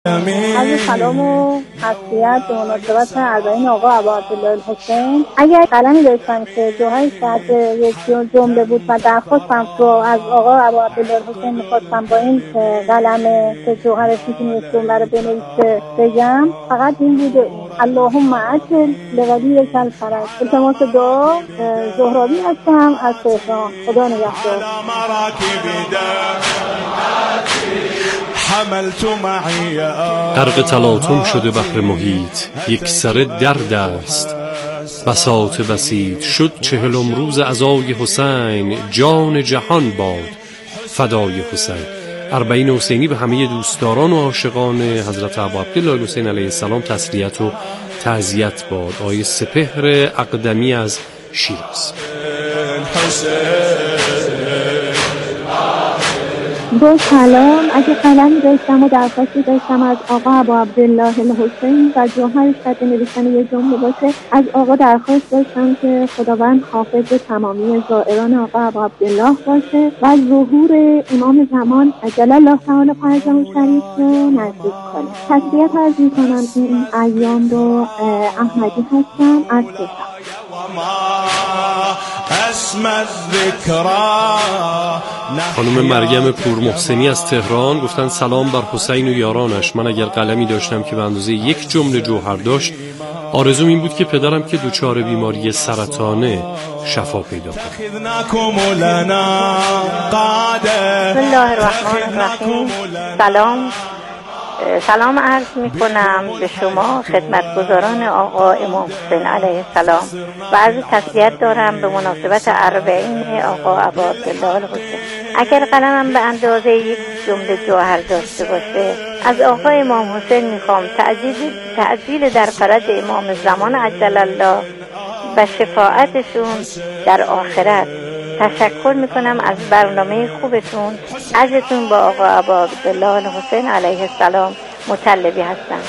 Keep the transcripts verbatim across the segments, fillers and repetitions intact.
از سلام و تسلیت به مناسبت اربعین آقا ابا عبدالله الحسین. اگر قلمی داشتم که جوهر شهر یک جمله بود و درخواستم رو از آقا ابا عبدالله الحسین میخواستم با این قلم که جوهرش میتونی یک جمله رو بنویسه بگم، فقط این بوده: اللهم عجل لولیک الفرج. التماس دعا. زهرابی هستم از تهران. خدا نگهدار. غرق تلاطم شده بحر محیط، یک سره درد است بساط بسیط. شد چهلم روز عزای حسین، جان جهان باد فدای حسین. اربعین حسینی به همه دوستداران و عاشقان حضرت ابا عبدالله الحسین علیه السلام تسلیت و تعزیت باد. آیه سپهر اقدمی از شیراز. با سلام. اگه قلمی داشتم و درخواستی داشتم از آقا ابا عبدالله الحسین و جوهرش قد نوشتن یه جمله باشه، از آقا درخواست داشتم که خداوند حافظ تمامی زائران آقا ابا عبدالله باشه و ظهور امام زمان عجل الله تعالی فرجه شریف رو نزدیک کنه. تسلیت عرض می‌کنم این ایام رو. احمدی هستم از تهران. خانم مریم پورمحسنی از تهران گفتن سلام بر حسین و یارانش. من اگر قلمی داشتم که به اندازه یک جمله جوهر داشت، آرزوم این بود که پدرم که دچار بیماری سرطانه شفا پیدا کنه. بسم الله الرحمن الرحیم. سلام سلام عرض می کنم به شما خدمتگزاران آقا امام حسین علیه السلام و عرض تسلیت دارم به مناسبت اربعین آقا ابا عبدالله الحسین. اگر قلمم به اندازه یک جمله جوهر داشته باشه، از آقا امام حسین میخوام تعجیل تعجیل در فرج امام زمان عجل الله و شفاعتشون در آخرت. تشکر میکنم از برنامه خوبتون. عزتون با آقا ابا عبدالله الحسین علیه السلام مطلبی هستم.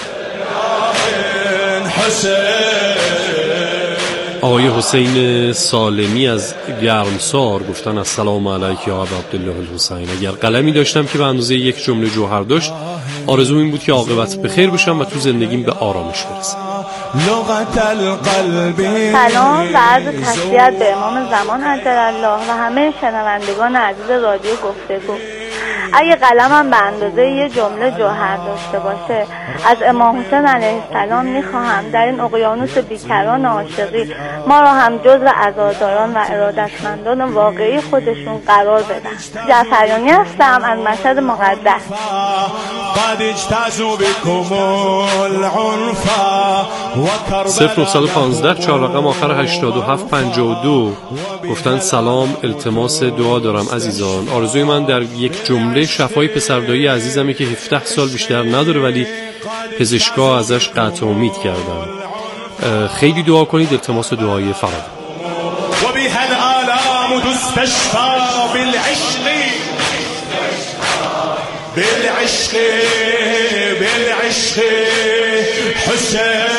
آقای حسین سالمی از گرمسار گفتن السلام علیک یا ابا عبدالله الحسین. اگر قلمی داشتم که به اندازه یک جمله جوهر داشت، آرزوم این بود که عاقبت بخیر بشم و تو زندگیم به آرامش برسم. سلام و عرض تسلیت به امام زمان عجل الله و همه شنوندگان عزیز رادیو گفتگو. اگه قلمم به اندازه یه جمله جوهر داشته باشه، از امام حسین علیه السلام میخواهم در این اقیانوس بیکران عاشقی ما را هم جزو عزاداران و ارادتمندان واقعی خودشون قرار بدن. جعفریانی هستم از مشهد مقدس. صفر نهصد و پانزده چهار رقم آخر هشتاد و هفت پنجاه و دو گفتن سلام، التماس دعا دارم عزیزان. آرزوی من در یک جمله شفای پسردایی عزیزمه که هفده سال بیشتر نداره ولی پزشکا ازش قطع امید کردن. خیلی دعا کنید. التماس دعای فراد. و به العالم تستشفى بالعشق بالعشق بالعشق حسین.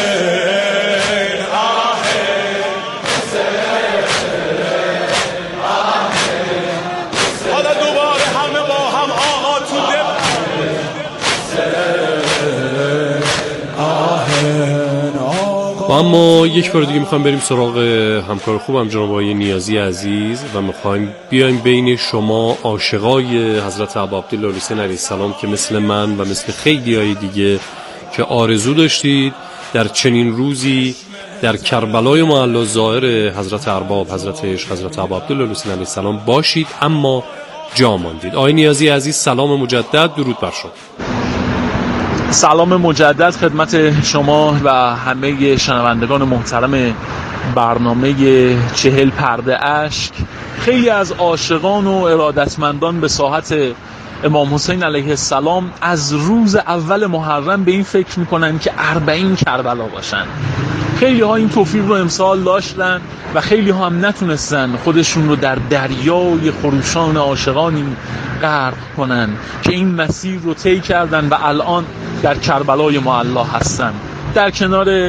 اما یک بار دیگه میخوایم بریم سراغ همکار خوبم جناب آقای نیازی عزیز و میخوایم بیایم بین شما عاشقای حضرت ابا عبدالله الحسین علیه السلام که مثل من و مثل خیلی های دیگه که آرزو داشتید در چنین روزی در کربلای معلی زائر حضرت ارباب، حضرت عشق، حضرت ابا عبدالله الحسین علیه السلام باشید اما جا ماندید. آقای نیازی عزیز سلام مجدد، درود بر شما. سلام مجدد خدمت شما و همه شنوندگان محترم برنامه چهل پرده اشک. خیلی از عاشقان و ارادتمندان به ساحت امام حسین علیه السلام از روز اول محرم به این فکر میکنن که اربعین کربلا باشن. خیلی ها این توفیق رو امسال داشتن و خیلی ها هم نتونستن خودشون رو در دریای خروشان عاشقانی غرق کنن که این مسیر رو طی کردن و الان در کربلای معلی هستن. در کنار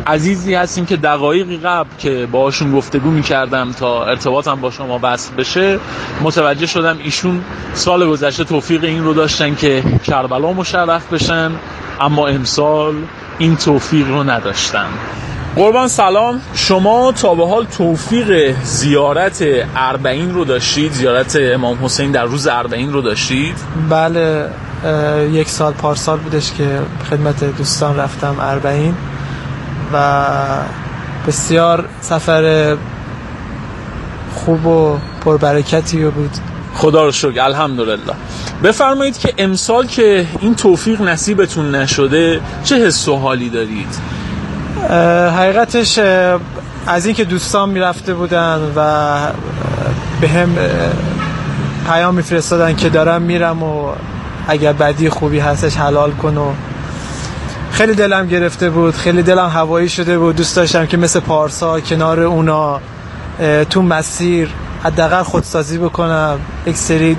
عزیزی هستیم که دقایقی قبل که باهاشون گفتگو می‌کردم تا ارتباطم با شما وصل بشه متوجه شدم ایشون سال گذشته توفیق این رو داشتن که کربلا مشرف بشن، اما امسال این توفیق رو نداشتن. قربان سلام، شما تا به حال توفیق زیارت اربعین رو داشتید؟ زیارت امام حسین در روز اربعین رو داشتید؟ بله، یک سال پارسال بودش که خدمت دوستان رفتم اربعین و بسیار سفر خوب و پربرکتی بود. خدا رو شکر، الحمدلله. بفرمایید که امسال که این توفیق نصیبتون نشده چه حس و حالی دارید؟ حقیقتش از این که دوستان میرفته بودن و به هم پیام میفرستادن که دارم میرم و اگر بدی خوبی هستش حلال کن، و خیلی دلم گرفته بود، خیلی دلم هوایی شده بود. دوست داشتم که مثل پارسال کنار اونا تو مسیر حداقل خودسازی بکنم، یک سری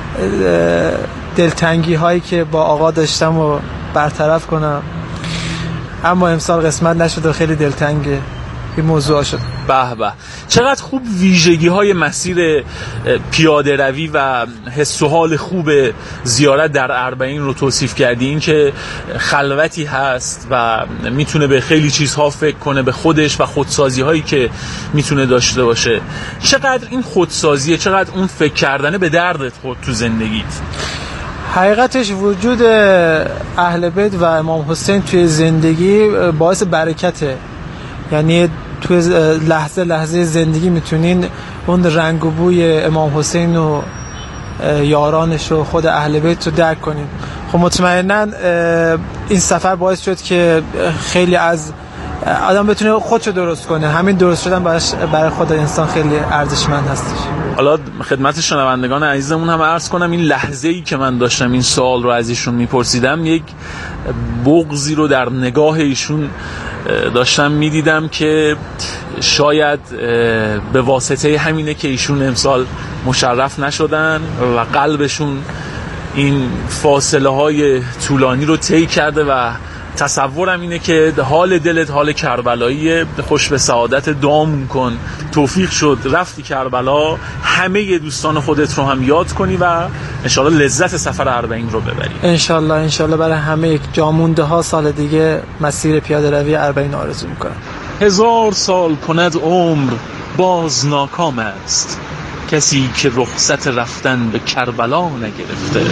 دلتنگی هایی که با آقا داشتم و برطرف کنم، اما امسال قسمت نشد و خیلی دلتنگه این موضوع شد. به به، چقدر خوب ویژگی های مسیر پیاده روی و حس و حال خوب زیارت در اربعین رو توصیف کردی. این که خلوتی هست و میتونه به خیلی چیزها فکر کنه، به خودش و خودسازی هایی که میتونه داشته باشه. چقدر این خودسازیه، چقدر اون فکر کردنه به دردت خود تو زندگیت؟ حقیقتش وجود اهل بیت و امام حسین توی زندگی باعث برکته، یعنی توی لحظه لحظه زندگی میتونین اون رنگ و بوی امام حسین و یارانش و خود اهل بیت رو درک کنین. خب مطمئناً این سفر باعث شد که خیلی از آدم بتونه خودشو درست کنه. همین درست شدن برای خود انسان خیلی ارزشمند هستش. حالا خدمت شنوندگان عزیزمون هم عرض کنم این لحظه‌ای که من داشتم این سوال رو از ایشون میپرسیدم، یک بغضی رو در نگاه ایشون داشتم میدیدم که شاید به واسطه همینه که ایشون امسال مشرف نشدن و قلبشون این فاصله های طولانی رو طی کرده و تصورم اینه که حال دلت حال کربلایی، خوش به سعادت دام کن. توفیق شد رفتی کربلا، همه دوستان خودت رو هم یاد کنی و انشالله لذت سفر اربعین رو ببری. انشالله انشالله برای همه جامونده ها سال دیگه مسیر پیاده روی اربعین آرزو میکنم. هزار سال کند عمر باز ناکام است، کسی که رخصت رفتن به کربلا نگرفته.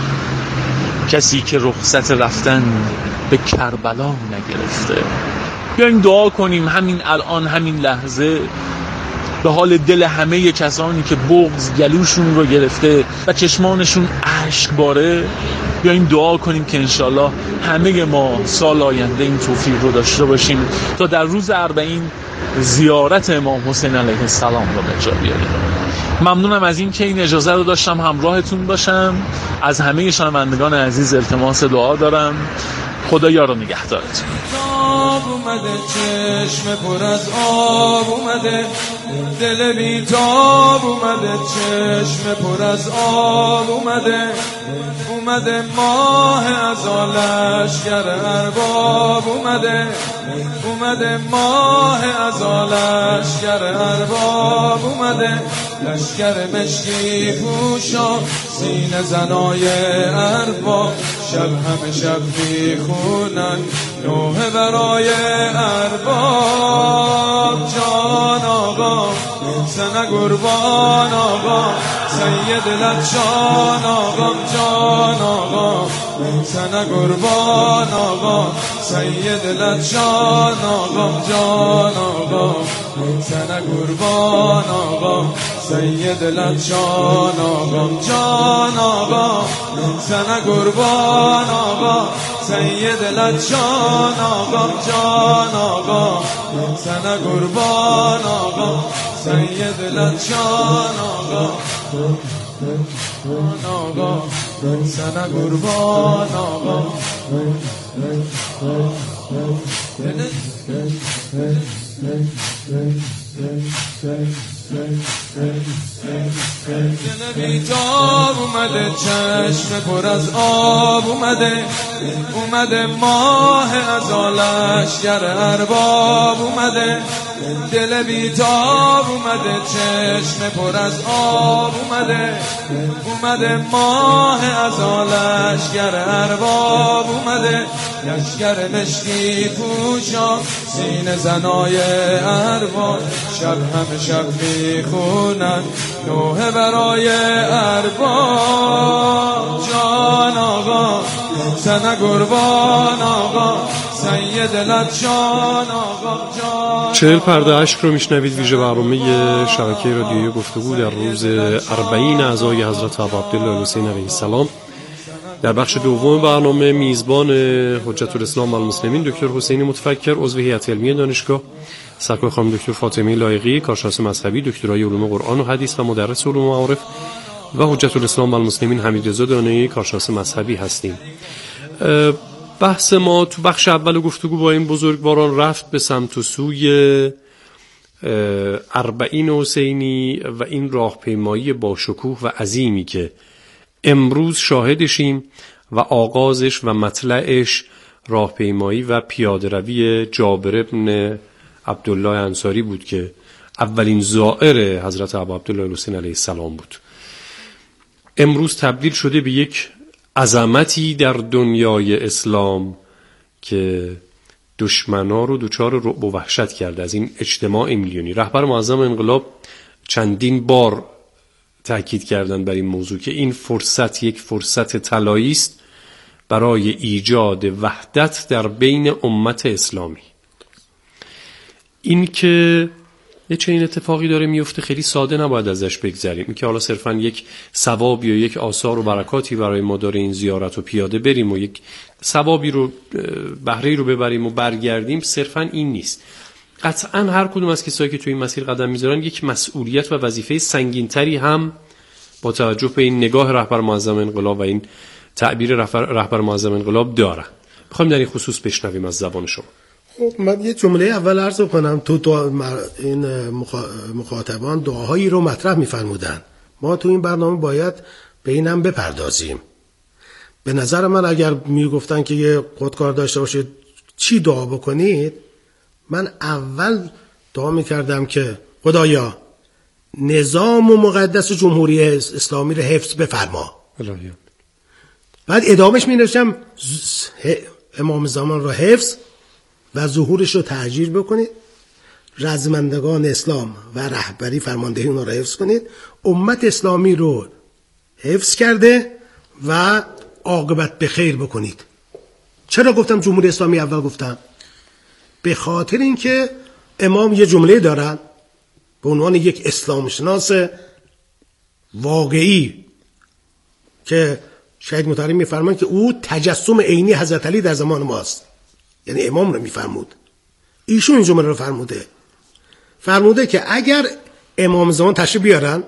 کسی که رخصت رفتن به کربلا نگرفته. بیایم دعا کنیم همین الان، همین لحظه، به حال دل همه کسانی که بغض گلوشون رو گرفته و چشمانشون اشک باره. بیایم دعا کنیم که انشالله همه ما سال آینده این توفیق رو داشته باشیم تا در روز اربعین زیارت امام حسین علیه السلام رو به جا بیاریم. ممنونم از این که این اجازه رو داشتم همراهتون باشم. از همه شنوندگان عزیز التماس دعا دارم. خدا یار و نگهدارتون. آب اومده، چشم پر از آب اومده، دل بیتاب اومده، چشم پر از آب اومده، اومده ماه از لشکر ارباب اومده، اومده ماه از لشکر ارباب اومده، لشکر مشکی پوشا سینه زنای ارباب، شب همه شب میخونن نوحه برای ارباب. جان آقا سنه قربان آقا، سید لچان آقا، جان آقا سنه قربان آقا، سید لچان آقا، جان آقا سنه قربان آقا، سید لچان آقا، جان آقا سنه قربان آقا، سید لچان آقا، جان آقا سنه قربان آقا، سید لچان آقا، آقا سنه قربان آقا. دل بیتاب اومده، چشم پر از آب اومده، اومده ماه از لشکر ارباب اومده. دل بیتاب اومده، چشم پر از آب اومده، اومده ماه از لشکر ارباب اومده. لشکر مشکی پوشان، سینه زنای ارباب، شب همه شب میخونن نوحه برای ارباب. جان آقا سنه قربان آقا، سید لطشان آقا جان. چهل پرده اشک رو میشنوید، ویژه برنامه شبکه رادیویی گفتگو در روز اربعین اعضای حضرت ابوعبدالله الحسین علیه السلام. در بخش دوم برنامه میزبان حجت الاسلام و المسلمین دکتر حسین متفکر، عضو هیئت علمی دانشگاه، سرکار خانم دکتر فاطمه لایقی، کارشناس مذهبی، دکترای علوم قرآن و حدیث و مدرس علوم معارف، و حجت الاسلام و المسلمین حمیدرضا دانایی، کارشناس مذهبی هستیم. بحث ما تو بخش اول گفتگو با این بزرگواران رفت به سمت و سوی اربعین حسینی و این راهپیمایی با شکوه و عظیمی که امروز شاهدشیم و آغازش و مطلعش راهپیمایی و پیاده‌روی جابر ابن عبدالله انصاری بود که اولین زائر حضرت ابوعبدالله الحسین علیه السلام بود. امروز تبدیل شده به یک عظمتی در دنیای اسلام که دشمنا رو دچار رعب و وحشت کرده. از این اجتماع میلیونی رهبر معظم انقلاب چندین بار تأکید کردن بر این موضوع که این فرصت یک فرصت طلایی است برای ایجاد وحدت در بین امت اسلامی. این که یه چنین اتفاقی داره میفته خیلی ساده نباید ازش بگذریم. این که حالا صرفا یک ثواب یا یک آثار و برکاتی برای ما داره این زیارت و پیاده بریم و یک ثوابی رو بهره‌ای رو ببریم و برگردیم، صرفا این نیست. قطعا هر کدوم از کسایی که توی این مسیر قدم میذارن یک مسئولیت و وظیفه سنگینتری هم با توجه به این نگاه رهبر معظم انقلاب و این تعبیر رهبر معظم انقلاب دارن. میخوایم در این خصوص بشنویم از زبان شما. خب من یه جمله اول عرض کنم. تو دعا این مخاطبان دعاهایی رو مطرح می‌فرمودن. ما تو این برنامه باید به اینم بپردازیم. به نظر من اگر میگفتن که یه خودکار داشته باشید چی دعا بکنید، من اول دعا میکردم که خدایا نظام و مقدس جمهوری اسلامی رو حفظ بفرما. بعد ادامهش می نوشتم امام زمان رو حفظ و ظهورش رو تأجیل بکنید، رزمندگان اسلام و رهبری فرماندهی اون رو حفظ کنید، امت اسلامی رو حفظ کرده و عاقبت به خیر بکنید. چرا گفتم جمهوری اسلامی اول گفتم؟ به خاطر اینکه امام یه جمله دارن به عنوان یک اسلام شناس واقعی که شاید مترجم میفرمان که او تجسم عینی حضرت علی در زمان ماست، یعنی امام رو میفرمود. ایشون این جمله رو فرموده فرموده که اگر امام زمان تشریف بیارن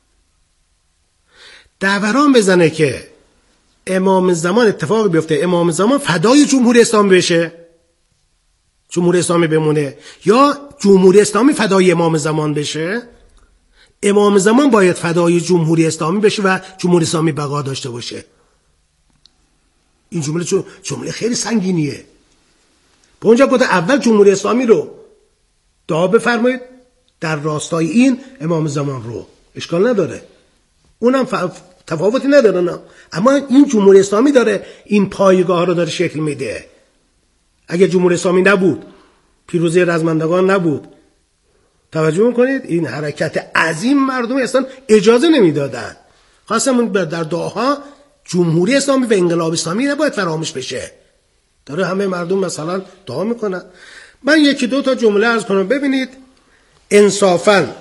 دوران بزنه که امام زمان اتفاق بیفته، امام زمان فدای جمهوری اسلامی بشه، جمهوری اسلامی بمونه، یا جمهوری اسلامی فدای امام زمان بشه، امام زمان باید فدای جمهوری اسلامی بشه و جمهوری اسلامی بقا داشته باشه. این جمله جمله خیلی سنگینیه. به اونجا گفته اول جمهوری اسلامی رو دعا بفرمایید، در راستای این امام زمان رو. اشکال نداره، اونم ف... تفاوتی نداره نه. اما این جمهوری اسلامی داره این پایگاه رو داره شکل میده. اگه جمهوری اسلامی نبود، پیروزی رزمندگان نبود، توجه میکنید این حرکت عظیم مردم اصلا اجازه نمیدادن. خواستم در دعاها جمهوری اسلامی و انقلاب اسلامی نباید فراموش بشه. داره همه مردم مثلا دعا میکنن. من یکی دو تا جمله عرض کنم. ببینید انصافا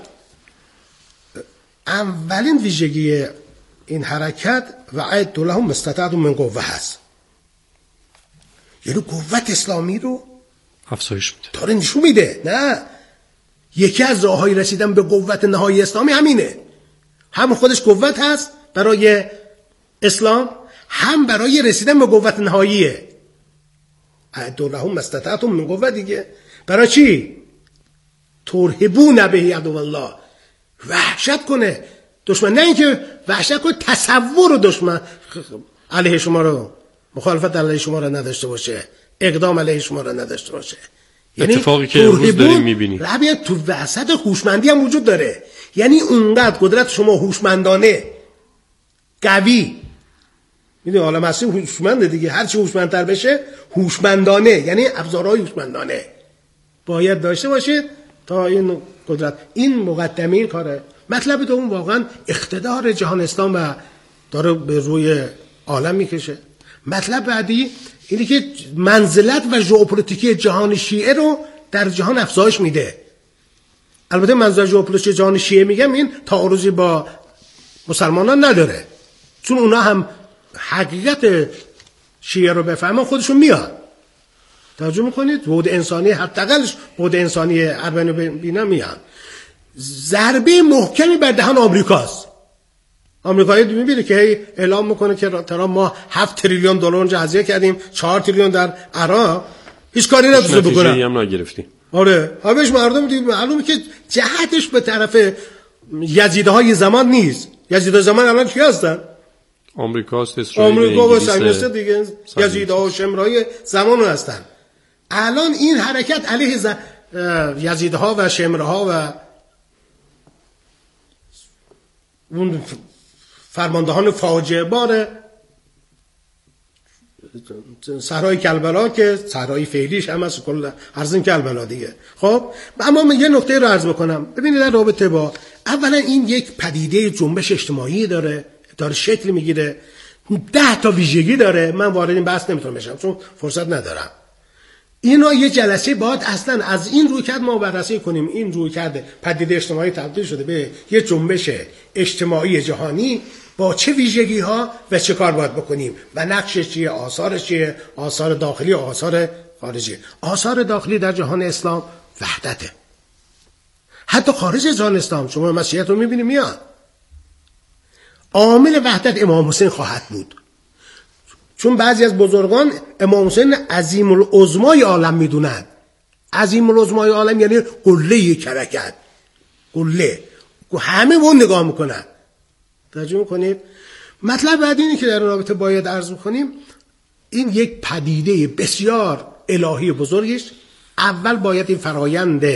اولین ویژگی این حرکت و عد لهم استطعتم من قوه هست، یعنی قوت اسلامی رو افزایش میده، داره نشون میده. نه، یکی از راههای رسیدن به قوت نهایی اسلامی همینه. هم خودش قوت هست برای اسلام، هم برای رسیدن به قوت نهاییه. عد لهم استطعتم من قوه دیگه. برای چی؟ ترهبون به عدو الله، وحشت کنه دشمن، نه اینکه وحشت کنه تصور دشمن علیه شما رو، مخالفت علیه شما رو نداشته باشه، اقدام علیه شما رو نداشته باشه. یعنی اتفاقی که امروز داریم میبینیم تو وسط هوشمندی هم وجود داره. یعنی اونقدر قدرت شما هوشمندانه قوی، میدونی عالم هستی هوشمنده دیگه، هر چی هوشمندتر بشه هوشمندانه، یعنی ابزارهای هوشمندانه باید داشته باشید تا این قدرت. این مقدمه این کاره. مطلب دوم واقعا اقتدار جهان اسلام و داره به روی عالم میکشه. مطلب بعدی اینه که منزلت و ژئوپلیتیکی جهان شیعه رو در جهان افزایش میده. البته منزلت ژئوپلیتیکی جهان شیعه میگم این تعارضی با مسلمانان نداره، چون اونا هم حقیقت شیعه رو بفهمن خودشون میاد. توجه میکنید؟ بود انسانی حداقلش بود انسانی اربعین رو ببینن میان. ضربه محکمی بر دهن آمریکاست. آمریکایی میبینه که اعلام میکنه که ترامپ ما هفت تریلیون دلار اونجا هزینه کردیم، چهار تریلیون در عراق، هیچ کاری نتونه بکنه. نتیجه هم نگرفتیم. آره، همش مردم دیگه معلومه که جهتش به طرف یزیدهای زمان نیست. یزیدهای زمان الان کی هستن؟ آمریکاست، اسرائیل، آمریکا و صهیونیست دیگه، یزیدها و شمرهای زمان هستن. الان این حرکت علیه ز... یزیدها و شمرها و اون فرماندهان فاجعه بار صحرای کربلا که صحرای فعلیش هم از کل ارزم کربلا دیگه. خب اما من یه نکته رو عرض بکنم. ببینید در رابطه با اولا این یک پدیده جنبش اجتماعی داره، داره شکل میگیره، ده تا ویژگی داره. من وارد این بحث نمیتونم بشم چون فرصت ندارم. اینا یه جلسه باید اصلا از این رویکرد ما بررسی کنیم. این رویکرد پدیده اجتماعی تبدیل شده به یه جنبش اجتماعی جهانی، با چه ویژگی ها و چه کار باید بکنیم و نقشش چیه، آثارش چیه، آثار داخلی و آثار خارجی. آثار داخلی در جهان اسلام وحدته. حتی خارج از جهان اسلام شما مسیحیت رو میبینید میاد. عامل وحدت امام حسین خواهد بود، چون بعضی از بزرگان امام حسین عظیم العظمای عالم میدونن. عظیم العظمای عالم یعنی قله کرکت، قله همه اون نگاه میکنن. توجه میکنید؟ مطلب بعد اینه که در رابطه باید عرض کنیم این یک پدیده بسیار الهی بزرگیش. اول باید این فرایند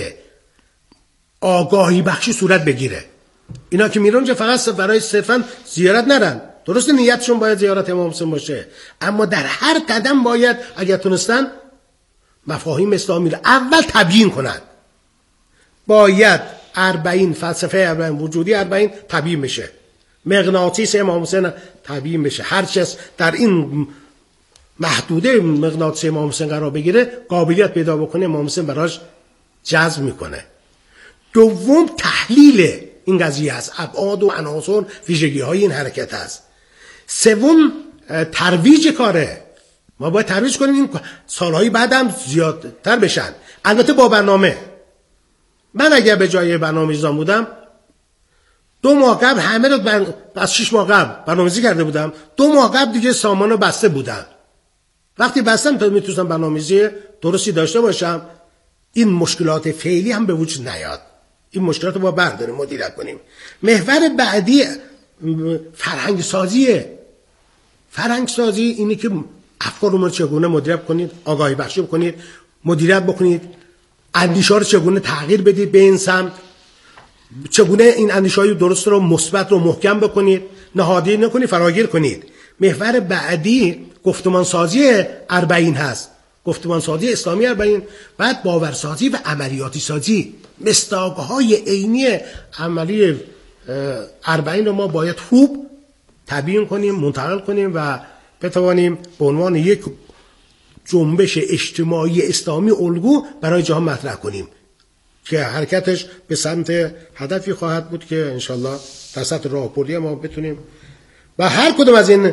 آگاهی بخشی صورت بگیره. اینا که میرن اونجا فقط برای صرفا زیارت نرن، درسته نیتشون باید زیارت امام حسین باشه، اما در هر قدم باید اگر تونستن مفاهیم اسلامی رو اول تبیین کنن. باید اربعین، فلسفه اربعین، وجودی اربعین تبیین بشه، مغناطیس امام حسین تبیین بشه. هر چیز در این محدوده مغناطیس امام حسین قرار بگیره قابلیت پیدا بکنه، امام حسین براش جذب میکنه. دوم تحلیل این قضیه است، ابعاد و عناصر ویژگی های این حرکت است. سوم ترویج کاره، ما باید ترویج کنیم این سالهای بعد هم زیادتر بشن، البته با برنامه. من اگر به جای برنامه‌ریزی بودم دو ماه قبل همه رو بر... از شش ماه قبل برنامه‌ریزی کرده بودم، دو ماه قبل دیگه سامانو بسته بودم. وقتی بستم تا میتونستم برنامه‌ریزی درستی داشته باشم، این مشکلات فعلی هم به وجود نیاد. این مشکلات رو با برداریم، مدیریت کنیم. محور بعدی فرهنگ سازیه. فرهنگ سازی اینه که افکار رو چگونه مدیریت کنید، آگاهی بخشی کنید، مدیریت بکنید، اندیشه رو چگونه تغییر بدید به این سمت، چگونه این اندیشه‌های درست رو مثبت رو محکم بکنید، نهادی نکنید، فراگیر کنید. محور بعدی گفتمان سازی اربعین هست، گفتمان سازی اسلامی اربعین. بعد باورسازی و عملیاتی سازی، مصداق‌های عینی عملی اربعین رو ما باید خوب تبیین کنیم، منتقل کنیم و بتوانیم به عنوان یک جنبش اجتماعی اسلامی الگو برای جهان مطرح کنیم که حرکتش به سمت هدفی خواهد بود که انشالله در سطح راهبردی ما بتونیم. و هر کدوم از این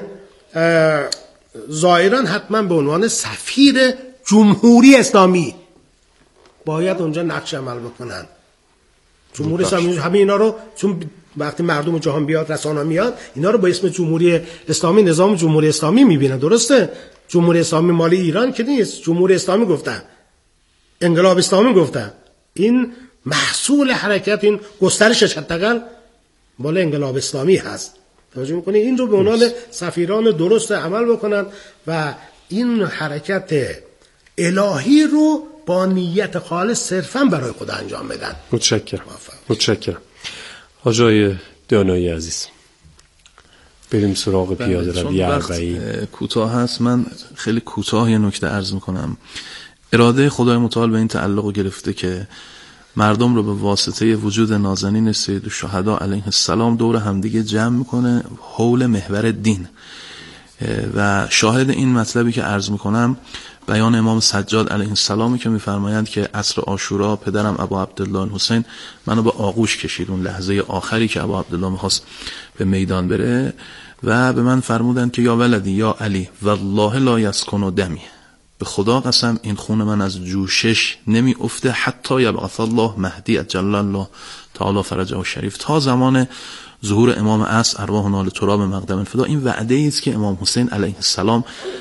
زائران حتما به عنوان سفیر جمهوری اسلامی باید اونجا نقش عمل بکنن. جمهوری اسلامی همه اینا رو، چون وقتی مردم جهان بیاد، رسانه میاد، اینا رو با اسم جمهوری اسلامی، نظام جمهوری اسلامی میبینن. درسته؟ جمهوری اسلامی مال ایران که نیست، جمهوری اسلامی گفتن، انقلاب اسلامی گفتن. این محصول حرکت این گسترشش حداقل بالا انقلاب اسلامی هست. توجه میکنید این رو به عنوان سفیران درست عمل بکنن و این حرکت الهی رو با نیت خالص صرفا برای خدا انجام بدن. متشکرم. متشکرم. آقای دانایی عزیز، بریم سراغ پیاده روی اربعین. کوتاه هست، من خیلی کوتاه یه نکته عرض میکنم. اراده خدای متعال به این تعلق گرفته که مردم رو به واسطه وجود نازنین سید الشهدا علیه السلام دور همدیگه جمع میکنه حول محور دین. و شاهد این مطلبی که عرض میکنم بیان امام سجاد علیه السلامی که میفرمایند که عصر عاشورا پدرم ابا عبدالله الحسین منو به آغوش کشید، اون لحظه آخری که ابا عبدالله میخواست به میدان بره، و به من فرمودند که یا ولدی یا علی والله لا یسکن دمی، به خدا قسم این خون من از جوشش نمی افته حتی یبعث الله مهدی عجل الله تعالی فرجه و شریف، تا زمان ظهور امام عصر ارواح نال تراب مقدم الفدا. این وعده ای است که امام حسین علیه السلام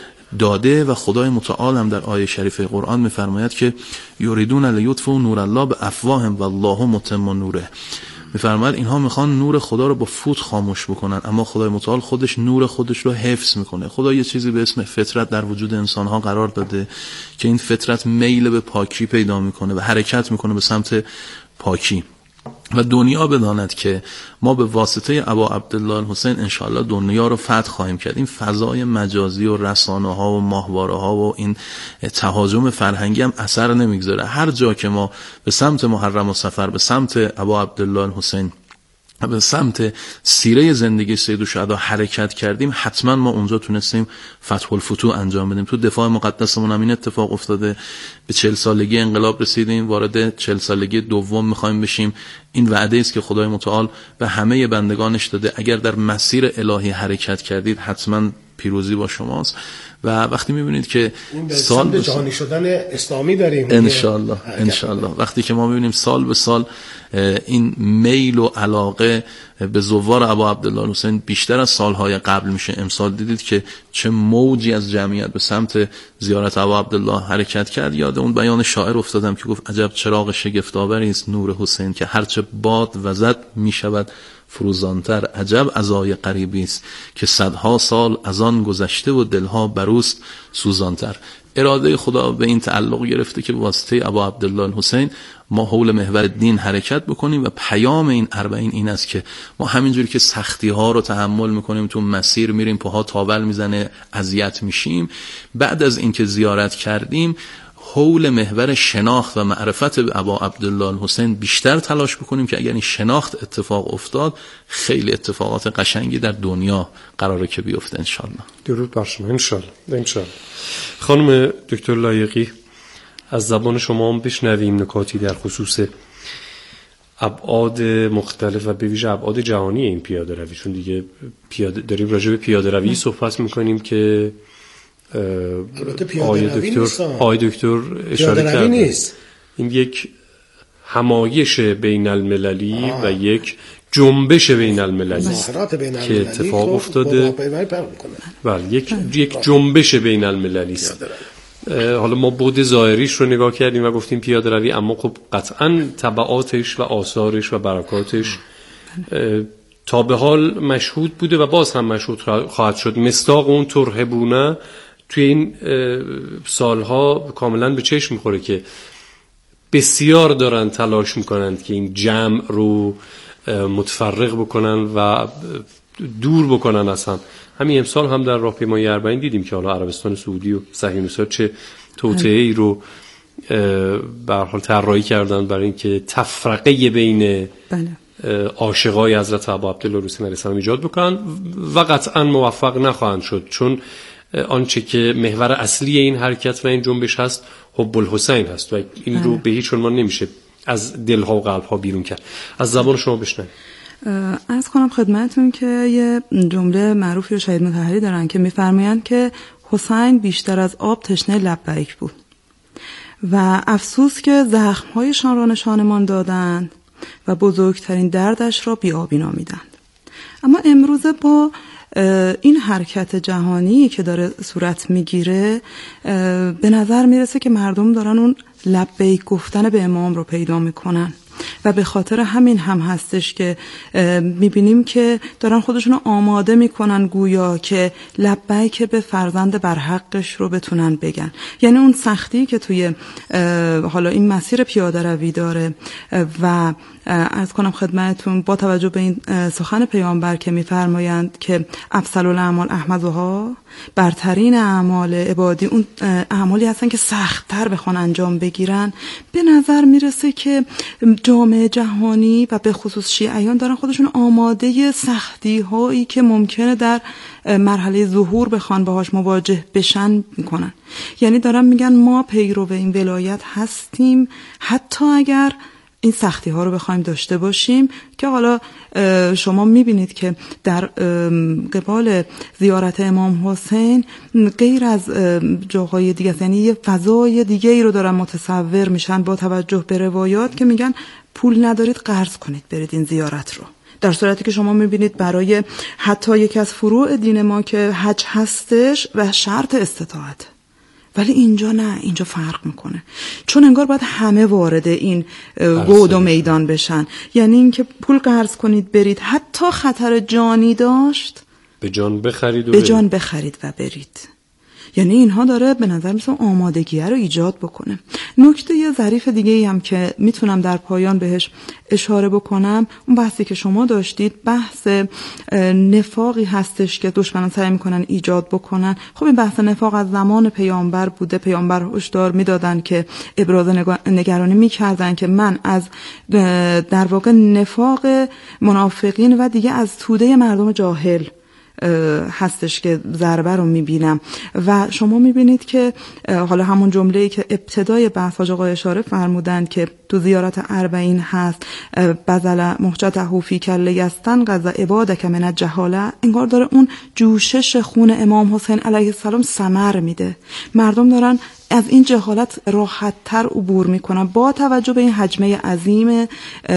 داده و خدای متعال هم در آیه شریفه قرآن میفرماید که یریدون لیطفئوا نور الله بافواههم والله متم نوره. میفرماید اینها میخوان نور خدا رو با فوت خاموش بکنن، اما خدای متعال خودش نور خودش رو حفظ میکنه. خدا یه چیزی به اسم فطرت در وجود انسانها قرار داده که این فطرت میل به پاکی پیدا میکنه و حرکت میکنه به سمت پاکی. و دنیا بداند که ما به واسطه ابا عبدالله الحسین انشاءالله دنیا رو فتح خواهیم کرد. این فضای مجازی و رسانه ها و ماهواره ها و این تهاجم فرهنگی هم اثر نمیگذاره. هر جا که ما به سمت محرم و سفر، به سمت ابا عبدالله الحسین، به سمت سیره زندگی سید الشهدا حرکت کردیم، حتما ما اونجا تونستیم فتح الفتوح انجام بدیم. تو دفاع مقدسمون هم این اتفاق افتاده، به چهل سالگی انقلاب رسیدیم، وارد چهل سالگی دوم میخوایم بشیم. این وعده است که خدای متعال به همه بندگانش داده، اگر در مسیر الهی حرکت کردید حتما پیروزی با شماست. و وقتی میبینید که سال به جهانی شدن اسلامی داریم انشالله انشالله وقتی که ما میبینیم سال به سال این میل و علاقه به زوار ابا عبدالله الحسین بیشتر از سالهای قبل میشه. امسال دیدید که چه موجی از جمعیت به سمت زیارت ابا عبدالله حرکت کرد. یاد اون بیان شاعر افتادم که گفت عجب چراغ شگفت‌آوری است نور حسین، که هرچه باد وزد میشود فروزانتر. عجب عزای غریبی است که صدها سال از آن گذشته و دلها بروست سوزانتر. اراده خدا به این تعلق گرفته که واسطه ابا عبدالله الحسین ما حول محور دین حرکت بکنیم و پیام این اربعین این است که ما همینجوری که سختی ها رو تحمل میکنیم، تو مسیر میریم پاها تاول میزنه اذیت میشیم، بعد از اینکه زیارت کردیم حول محور شناخت و معرفت به ابا عبدالله الحسین بیشتر تلاش بکنیم که اگر این شناخت اتفاق افتاد خیلی اتفاقات قشنگی در دنیا قراره که بیفته انشالله. درود بر شما انشالله. انشالله. خانم دکتر لایقی، از زبان شما هم بشنویم نکاتی در خصوص ابعاد مختلف و به ویژه ابعاد جهانی این پیاده روی، چون دیگه پیاده داریم راجع به پیاده روی صحبت میکنیم که آقای دکتر آقای دکتر اشاره کردن این یک همایش بین المللی و یک جنبش بین المللی که اتفاق افتاده. بله، یک یک جنبش بین المللی است. حالا ما بعد ظاهریش رو نگاه کردیم و گفتیم پیاده روی، اما خب قطعاً تبعاتش و آثارش و برکاتش تا به حال مشهود بوده و باز هم مشهود خواهد شد. مصداق اون ترهبونه توی این سالها کاملا به چشم میخوره که بسیار دارن تلاش میکنند که این جمع رو متفرق بکنن و دور بکنن از هم. همین امسال هم در راهپیمایی اربعین دیدیم که حالا عربستان سعودی و صهیونیست‌ها چه توطئه‌ای رو به هر حال طراحی کردن برای اینکه تفرقه بین عاشقای حضرت ابا عبدالله الحسین علیه السلام ایجاد بکنن و قطعا موفق نخواهند شد، چون آنچه که محور اصلی این حرکت و این جنبش هست حب الحسین هست و این رو به هیچ عنوان نمیشه از دلها و قلبها بیرون کرد. از زبان شما بشنویم. عرض کنم خدمتتون که یه جمله معروفی رو شهید مطهری دارن که میفرمایند که حسین بیشتر از آب تشنه لبیک بود و افسوس که زخم‌هایشان را نشانمان دادند و بزرگترین دردش را بی‌آبی نامیدند. اما امروزه با این حرکت جهانی که داره صورت میگیره به نظر میرسه که مردم دارن اون لبیک گفتن به امام رو پیدا میکنن و به خاطر همین هم هستش که میبینیم که دارن خودشونو آماده میکنن گویا که لبیک به فرزند برحقش رو بتونن بگن. یعنی اون سختی که توی حالا این مسیر پیاده روی داره و عرض کنم خدمتتون با توجه به این سخن پیامبر که میفرمایند که افضل الاعمال احمدها، برترین اعمال عبادی اون اعمالی هستن که سخت‌تر بخوان انجام بگیرن، به نظر میرسه که جامعه جهانی و به خصوص شیعیان دارن خودشون آماده سختی هایی که ممکنه در مرحله ظهور بخوان باهاش مواجه بشن میکنن. یعنی دارن میگن ما پیرو این ولایت هستیم حتی اگر این سختی ها رو بخوایم داشته باشیم، که حالا شما میبینید که در قبال زیارت امام حسین غیر از جاهای دیگه، یعنی یه فضای دیگه ای رو دارن متصور میشن با توجه به روایات که میگن پول ندارید قرض کنید برید این زیارت رو، در صورتی که شما میبینید برای حتی یکی از فروع دین ما که حج هستش و شرط استطاعت، ولی اینجا نه، اینجا فرق میکنه، چون انگار باید همه وارد این گود و میدان بشن. یعنی اینکه پول قرض کنید برید، حتی خطر جانی داشت به جان بخرید و به جان بخرید و برید. یعنی اینها داره به نظر میسه آمادگیه رو ایجاد بکنه. نکته یه ظریف دیگه ای هم که میتونم در پایان بهش اشاره بکنم، اون بحثی که شما داشتید، بحث نفاقی هستش که دشمنان سعی میکنن ایجاد بکنن. خب این بحث نفاق از زمان پیامبر بوده، پیامبر هشدار میدادن که ابراز نگرانی میکردن که من از در واقع نفاق منافقین و دیگه از توده مردم جاهل هستش که ضربه رو میبینم. و شما میبینید که حالا همون جمله‌ای که ابتدای بحث حاج آقا اشاره فرمودن که تو زیارت اربعین هست، بذل محجته فی کل یستن قضا عبادک من الجهاله، انگار داره اون جوشش خون امام حسین علیه السلام ثمر میده. مردم دارن از این جهالت راحت‌تر عبور میکنن با توجه به این حجمه عظیم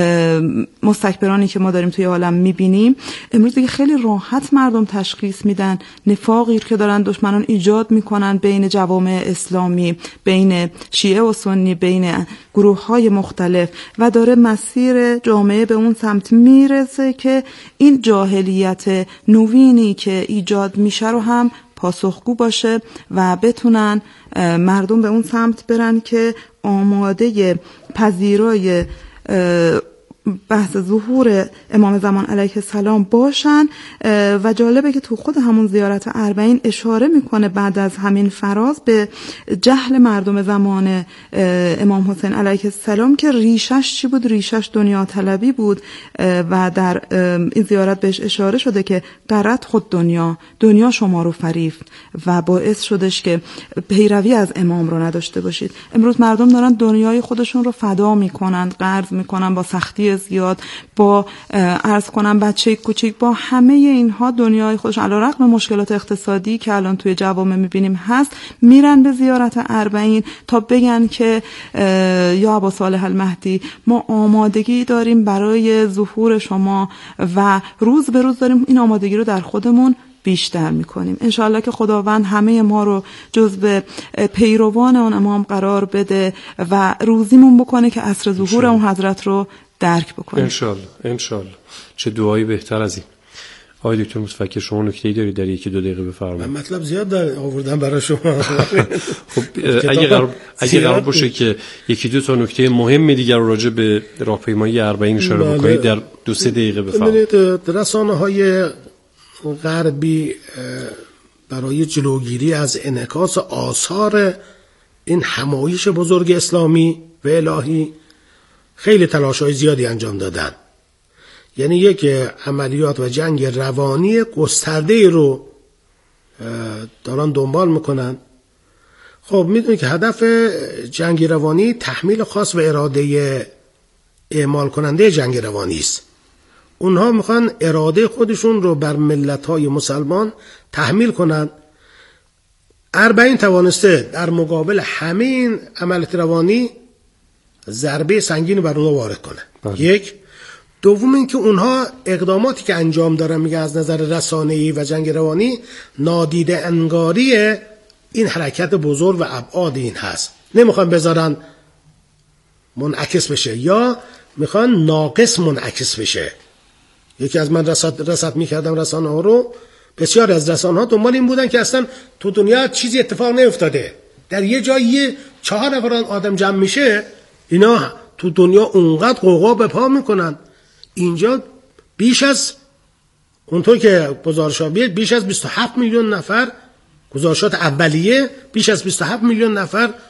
مستکبرانی که ما داریم توی عالم میبینیم. امروز دیگه خیلی راحت مردم تشخیص میدن نفاقی که دارن دشمنان ایجاد میکنن بین جوامع اسلامی، بین شیعه و سنی، بین گروه‌های مختلف، و داره مسیر جامعه به اون سمت میرسه که این جاهلیت نوینی که ایجاد میشه رو هم پاسخگو باشه و بتونن مردم به اون سمت برن که آماده پذیرای بحث ظهور امام زمان علیه السلام باشن. و جالبه که تو خود همون زیارت اربعین اشاره میکنه بعد از همین فراز به جهل مردم زمان امام حسین علیه السلام که ریشش چی بود؟ ریشش دنیا طلبی بود و در این زیارت بهش اشاره شده که غرت خود دنیا، دنیا شما رو فریفت و باعث شدش که پیروی از امام رو نداشته باشید. امروز مردم دارن دنیای خودشون رو فدا میکنن، قرض میکنن با سختی زیاد، با عرض کنم بچه کوچیک، با همه اینها دنیای خودشون علیرغم مشکلات اقتصادی که الان توی جوامع میبینیم هست، میرن به زیارت اربعین تا بگن که یا ابا صالح المهدی ما آمادگی داریم برای ظهور شما و روز به روز داریم این آمادگی رو در خودمون بیشتر میکنیم. انشاءالله که خداوند همه ما رو جزو پیروان اون امام قرار بده و روزیمون بکنه که عصر ظهور اون حضرت رو درک بکنیم. انشالله انشالله. چه دعایی بهتر از این. آقای دکتر متفکر شما نکته‌ای دارید در یکی دو دقیقه بفرمایید. من مطلب زیاد دارم آوردم برای شما. خب اگه قرار اگه قرار باشه که یکی دو تا نکته مهم دیگر راجع به راهپیمایی اربعین اشاره بکنید در دو سه دقیقه بفرمایید. رسانه‌های غربی برای جلوگیری از انعکاس آثار این همایش بزرگ اسلامی و الهی خیلی تلاش‌های زیادی انجام دادن. یعنی یک عملیات و جنگ روانی گسترده رو دارن دنبال میکنن. خب میدونید که هدف جنگ روانی تحمیل خاص و اراده اعمال کننده جنگ روانی است. اونها میخوان اراده خودشون رو بر ملت‌های مسلمان تحمیل کنن. اربعین توانسته در مقابل همه این عملیات روانی ضربه سنگین بر اونها وارد کنه. بله. یک دوم این که اونها اقداماتی که انجام دارن میگه از نظر رسانه‌ای و جنگ روانی نادیده انگاری این حرکت بزرگ و ابعاد این هست، نمیخوان بذارن منعکس بشه یا میخوان ناقص منعکس بشه. یکی از من رصد رصد میکردم رسانه ها رو، بسیار از رسانه ها دنبال این بودن که اصلا تو دنیا چیزی اتفاق نیفتاده، در یه جایی چهار نفر آدم جمع میشه اینا تو دنیا اونقدر قوقا به پا میکنن. اینجا بیش از اونطور که گزارشات بیش از بیست و هفت میلیون نفر، گزارشات اولیه بیش از بیست و هفت میلیون نفر